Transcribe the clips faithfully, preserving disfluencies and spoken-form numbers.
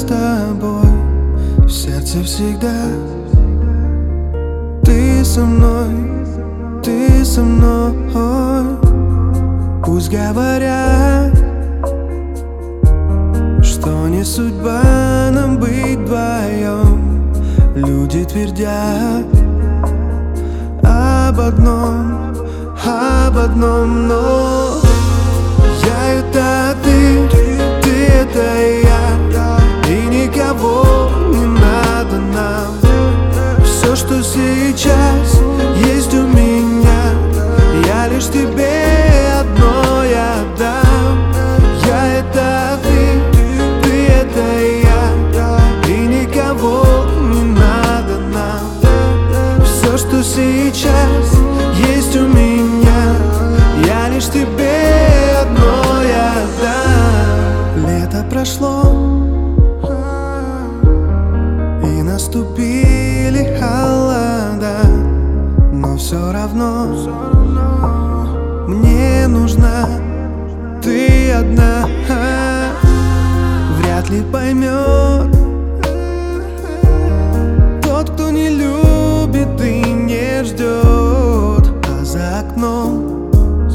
с тобой в сердце всегда. Ты со мной, ты со мной. Пусть говорят, что не судьба нам быть вдвоем. Люди твердят об одном, об одном, но я это ты, ты это я, и никого не надо нам. Все, что сейчас есть у меня, я лишь тебе одно я дам. Я это ты, ты это я, и никого не надо нам. Все, что сейчас есть у меня, я лишь тебе одно я дам. Лето прошло, и наступили холода, но все равно мне нужна ты одна. Вряд ли поймет тот, кто не любит и не ждет, а за окном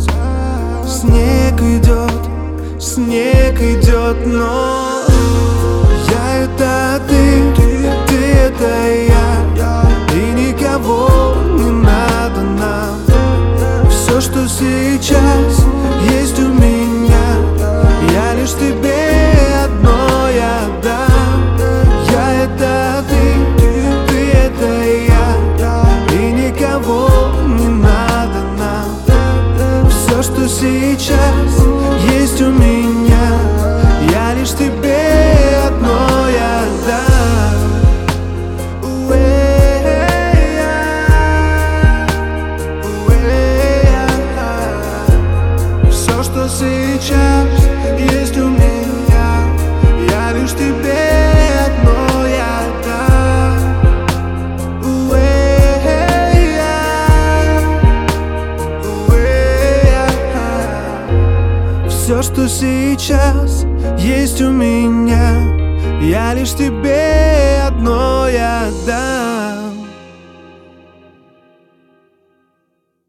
снег идет, снег идет, но я это ты, ты это я, и никого не надо нам. Все, что сейчас есть у меня, я лишь тебе одно я дам. Я это ты, ты это я, и никого не надо нам. Все, что сейчас есть у меня, я лишь тебе одно я дам. Все, что сейчас есть у меня, я лишь тебе одно я дам. Все, что сейчас есть у меня, я лишь тебе одно я дам.